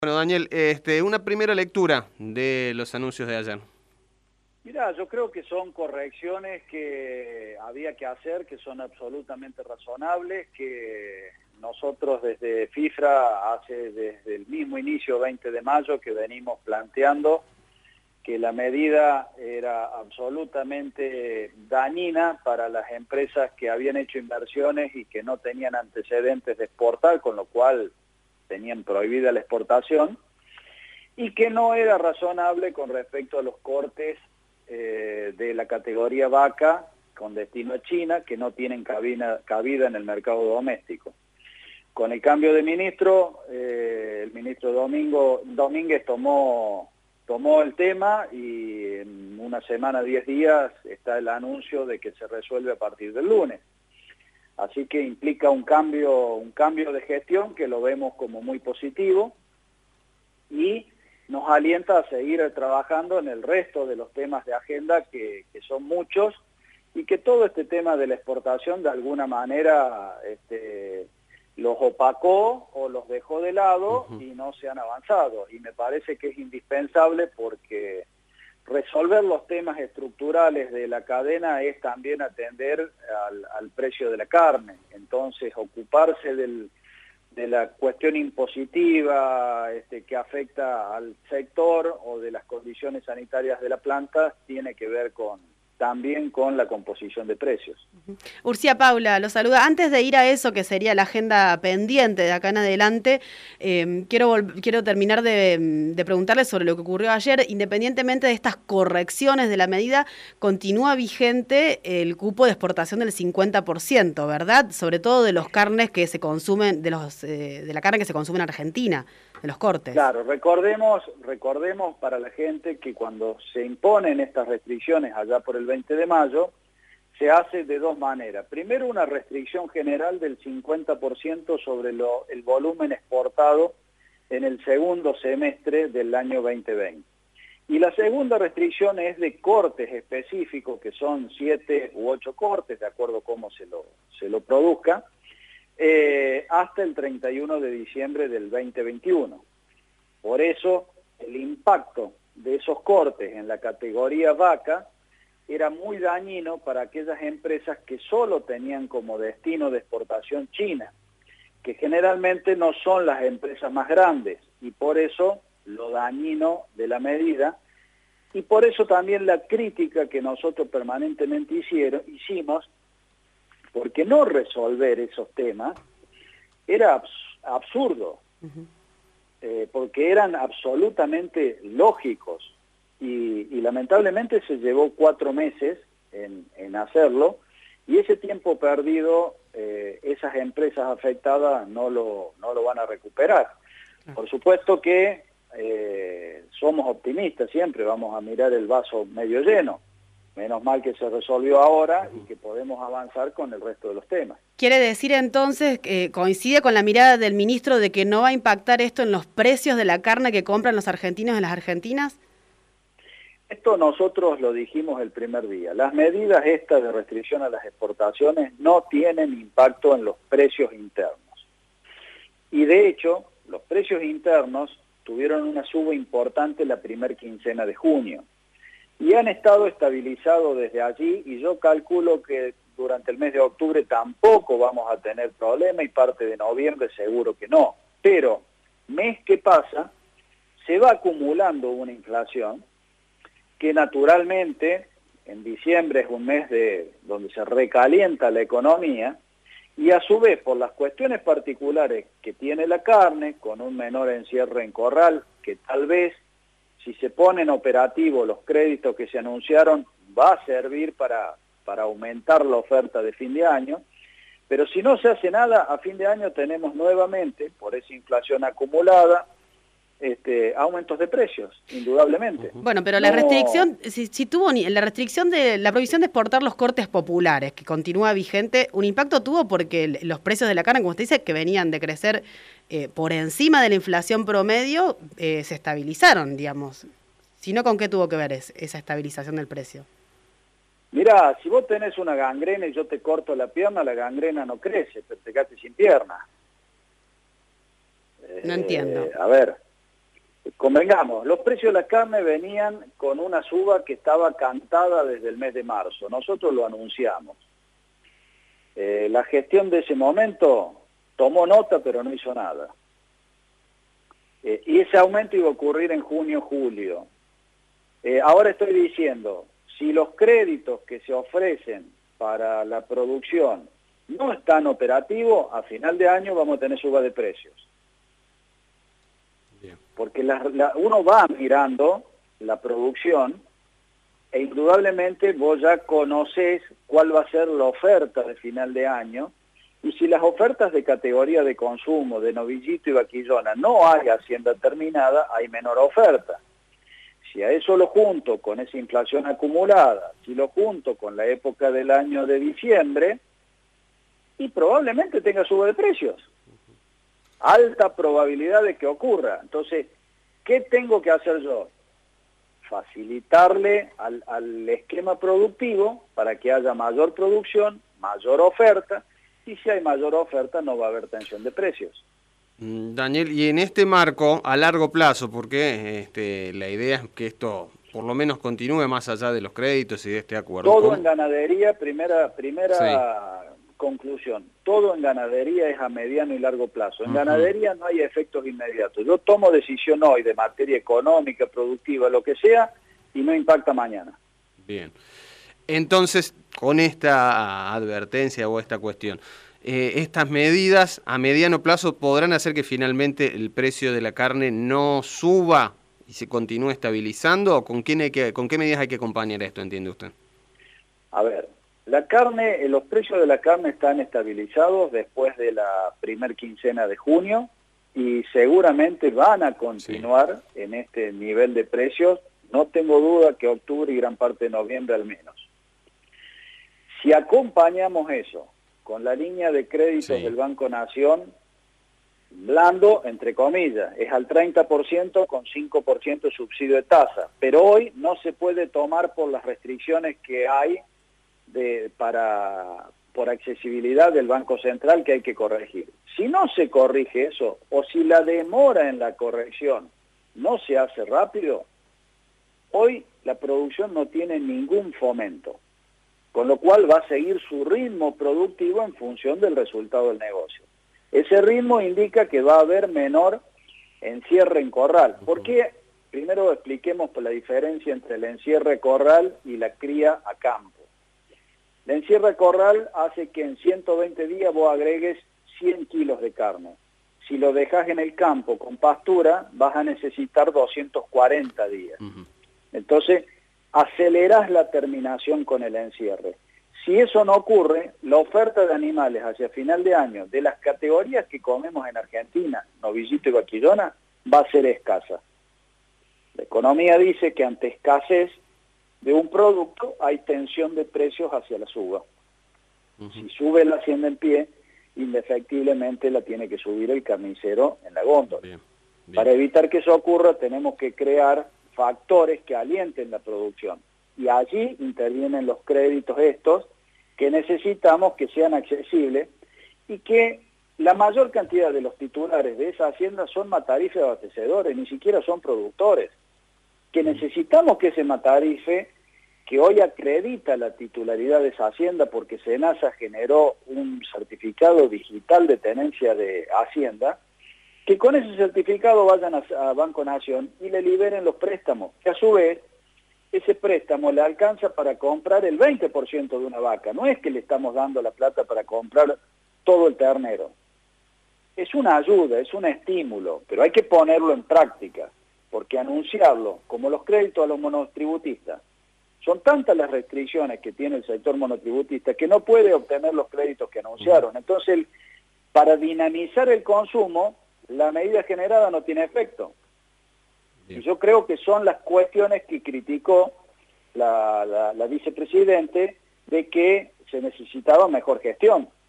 Bueno, Daniel, una primera lectura de los anuncios de ayer. Mira, yo creo que son correcciones que había que hacer, que son absolutamente razonables, que nosotros desde FIFRA desde el mismo inicio 20 de mayo que venimos planteando que la medida era absolutamente dañina para las empresas que habían hecho inversiones y que no tenían antecedentes de exportar, con lo cual tenían prohibida la exportación, y que no era razonable con respecto a los cortes de la categoría vaca con destino a China, que no tienen cabida en el mercado doméstico. Con el cambio de ministro, el ministro Domínguez tomó el tema y en una semana, 10 días, está el anuncio de que se resuelve a partir del lunes. Así que implica un cambio de gestión que lo vemos como muy positivo y nos alienta a seguir trabajando en el resto de los temas de agenda que son muchos y que todo este tema de la exportación de alguna manera los opacó o los dejó de lado y no se han avanzado. Y me parece que es indispensable porque resolver los temas estructurales de la cadena es también atender al precio de la carne. Entonces, ocuparse de la cuestión impositiva que afecta al sector o de las condiciones sanitarias de la planta tiene que ver también con la composición de precios. Urcia Paula, lo saluda. Antes de ir a eso, que sería la agenda pendiente de acá en adelante, quiero terminar de preguntarle sobre lo que ocurrió ayer. Independientemente de estas correcciones de la medida, continúa vigente el cupo de exportación del 50%, ¿verdad? Sobre todo de los carnes que se consumen, de la carne que se consume en Argentina, de los cortes. Claro, recordemos para la gente que cuando se imponen estas restricciones allá por el 20 de mayo, se hace de dos maneras. Primero, una restricción general del 50% sobre el volumen exportado en el segundo semestre del año 2020. Y la segunda restricción es de cortes específicos, que son 7 u 8 cortes, de acuerdo a cómo se lo produzca, hasta el 31 de diciembre del 2021. Por eso, el impacto de esos cortes en la categoría vaca era muy dañino para aquellas empresas que solo tenían como destino de exportación China, que generalmente no son las empresas más grandes, y por eso lo dañino de la medida, y por eso también la crítica que nosotros permanentemente hicimos, porque no resolver esos temas era absurdo, porque eran absolutamente lógicos. Y lamentablemente se llevó 4 meses en hacerlo, y ese tiempo perdido, esas empresas afectadas no lo van a recuperar. Por supuesto que somos optimistas, siempre vamos a mirar el vaso medio lleno. Menos mal que se resolvió ahora y que podemos avanzar con el resto de los temas. ¿Quiere decir entonces que coincide con la mirada del ministro de que no va a impactar esto en los precios de la carne que compran los argentinos en las argentinas? Esto nosotros lo dijimos el primer día. Las medidas estas de restricción a las exportaciones no tienen impacto en los precios internos. Y de hecho, los precios internos tuvieron una suba importante la primera quincena de junio. Y han estado estabilizados desde allí, y yo calculo que durante el mes de octubre tampoco vamos a tener problema, y parte de noviembre seguro que no. Pero, mes que pasa, se va acumulando una inflación que naturalmente en diciembre es un mes donde se recalienta la economía, y a su vez por las cuestiones particulares que tiene la carne, con un menor encierre en corral, que tal vez si se ponen operativos los créditos que se anunciaron va a servir para aumentar la oferta de fin de año, pero si no se hace nada, a fin de año tenemos nuevamente, por esa inflación acumulada, aumentos de precios, indudablemente. Bueno, pero la restricción, si tuvo la restricción de la prohibición de exportar los cortes populares, que continúa vigente, un impacto tuvo porque los precios de la carne, como usted dice, que venían de crecer por encima de la inflación promedio, se estabilizaron, digamos. Si no, ¿con qué tuvo que ver esa estabilización del precio? Mirá, si vos tenés una gangrena y yo te corto la pierna, la gangrena no crece, pero te quedaste sin pierna. No entiendo. A ver, Convengamos, los precios de la carne venían con una suba que estaba cantada desde el mes de marzo. Nosotros lo anunciamos. La gestión de ese momento tomó nota, pero no hizo nada. Y ese aumento iba a ocurrir en junio, julio. Ahora estoy diciendo, si los créditos que se ofrecen para la producción no están operativos, a final de año vamos a tener suba de precios. Bien. Porque uno va mirando la producción e indudablemente vos ya conocés cuál va a ser la oferta de final de año, y si las ofertas de categoría de consumo, de novillito y vaquillona, no hay hacienda terminada, hay menor oferta. Si a eso lo junto con esa inflación acumulada, si lo junto con la época del año de diciembre, y probablemente tenga suba de precios. Alta probabilidad de que ocurra. Entonces, ¿qué tengo que hacer yo? Facilitarle al esquema productivo para que haya mayor producción, mayor oferta, y si hay mayor oferta no va a haber tensión de precios. Daniel, y en este marco, a largo plazo, porque la idea es que esto por lo menos continúe más allá de los créditos y de este acuerdo. Todo en ganadería, primera sí. Conclusión, todo en ganadería es a mediano y largo plazo. En ganadería no hay efectos inmediatos. Yo tomo decisión hoy de materia económica, productiva, lo que sea, y no impacta mañana. Bien. Entonces, con esta advertencia o esta cuestión, ¿estas medidas a mediano plazo podrán hacer que finalmente el precio de la carne no suba y se continúe estabilizando? ¿O con qué medidas hay que acompañar esto, entiende usted? A ver, la carne, los precios de la carne están estabilizados después de la primer quincena de junio y seguramente van a continuar en este nivel de precios. No tengo duda que octubre y gran parte de noviembre al menos. Si acompañamos eso con la línea de créditos del Banco Nación, blando, entre comillas, es al 30% con 5% de subsidio de tasa, pero hoy no se puede tomar por las restricciones que hay por accesibilidad del Banco Central que hay que corregir. Si no se corrige eso, o si la demora en la corrección no se hace rápido, hoy la producción no tiene ningún fomento, con lo cual va a seguir su ritmo productivo en función del resultado del negocio. Ese ritmo indica que va a haber menor encierre en corral. ¿Por qué? Primero expliquemos la diferencia entre el encierre corral y la cría a campo. La encierre corral hace que en 120 días vos agregues 100 kilos de carne. Si lo dejas en el campo con pastura, vas a necesitar 240 días. Entonces, acelerás la terminación con el encierre. Si eso no ocurre, la oferta de animales hacia final de año, de las categorías que comemos en Argentina, novillito y vaquillona, va a ser escasa. La economía dice que ante escasez de un producto hay tensión de precios hacia la suba. Si sube la hacienda en pie, indefectiblemente la tiene que subir el carnicero en la góndola. Bien. Para evitar que eso ocurra, tenemos que crear factores que alienten la producción. Y allí intervienen los créditos estos, que necesitamos que sean accesibles y que la mayor cantidad de los titulares de esa hacienda son matarife abastecedores, ni siquiera son productores. Que necesitamos que ese matarife, que hoy acredita la titularidad de esa hacienda porque SENASA generó un certificado digital de tenencia de hacienda, que con ese certificado vayan a Banco Nación y le liberen los préstamos, que a su vez ese préstamo le alcanza para comprar el 20% de una vaca. No es que le estamos dando la plata para comprar todo el ternero. Es una ayuda, es un estímulo, pero hay que ponerlo en práctica, porque anunciarlo, como los créditos a los monotributistas, son tantas las restricciones que tiene el sector monotributista que no puede obtener los créditos que anunciaron. Entonces, para dinamizar el consumo, la medida generada no tiene efecto. Bien. Y yo creo que son las cuestiones que criticó la vicepresidente de que se necesitaba mejor gestión.